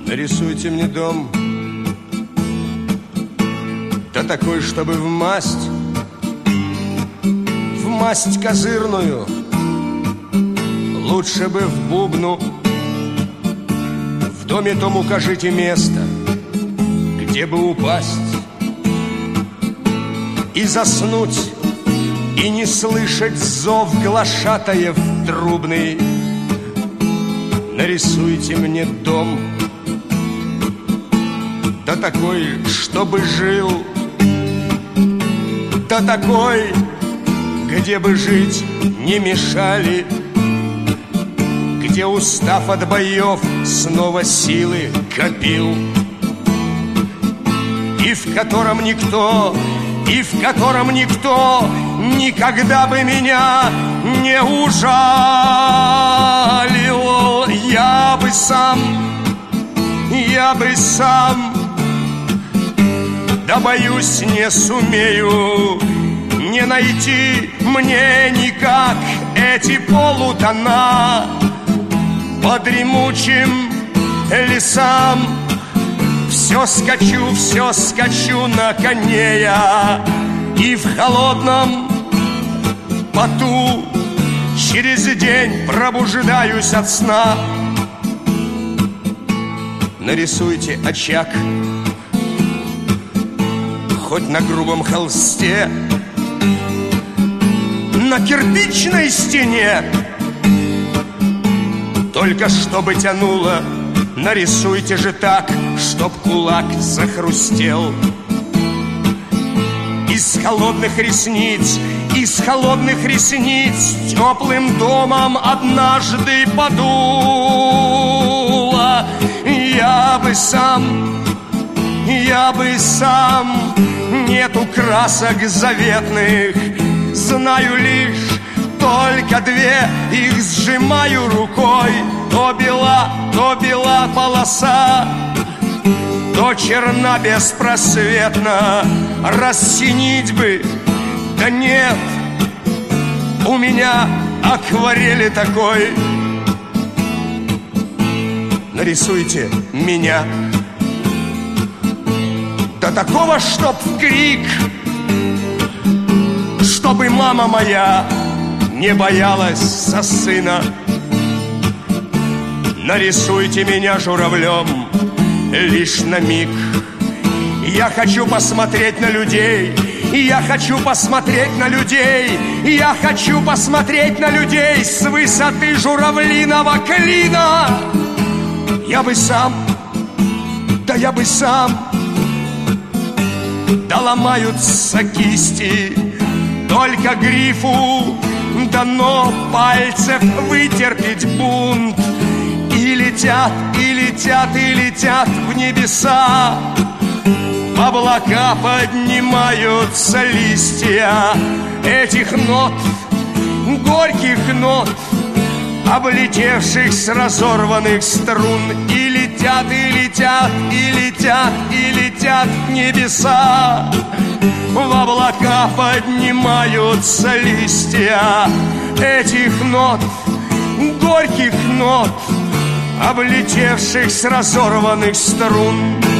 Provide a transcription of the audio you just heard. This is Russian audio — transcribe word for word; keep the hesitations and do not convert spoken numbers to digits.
Нарисуйте мне дом, да такой, чтобы в масть, в масть козырную, лучше бы в бубну. В доме том укажите место, где бы упасть и заснуть, и не слышать зов глашатаев трубный. Нарисуйте мне дом, да такой, чтобы жил, да такой, где бы жить не мешали, где, устав от боев, снова силы копил, и в котором никто, и в котором никто никогда бы меня не ужалил. Я бы сам, я бы сам, да боюсь, не сумею не найти мне никак эти полутона по дремучим лесам. Все скачу, все скачу на коне я, и в холодном поту через день пробуждаюсь от сна. Нарисуйте очаг, хоть на грубом холсте, на кирпичной стене, только чтобы тянуло. Нарисуйте же так, чтоб кулак захрустел. Из холодных ресниц, из холодных ресниц теплым домом однажды подуло. Я бы сам, я бы сам, нету красок заветных, знаю лишь только две, их сжимаю рукой. То бела, то бела полоса, то черна беспросветно. Рассинить бы, да нет, у меня акварели такой. Нарисуйте меня, да такого, чтоб в крик, чтобы мама моя не боялась за сына. Нарисуйте меня журавлем лишь на миг. Я хочу посмотреть на людей, я хочу посмотреть на людей, я хочу посмотреть на людей с высоты журавлиного клина. Я бы сам, да я бы сам, да ломаются кисти, только грифу дано пальцев вытерпеть бунт. И летят, и летят, и летят в небеса, в облака поднимаются листья этих нот, горьких нот, облетевших с разорванных струн. И летят, и летят, и летят, и летят в небеса, в облака поднимаются листья этих нот, горьких нот, облетевших с разорванных струн.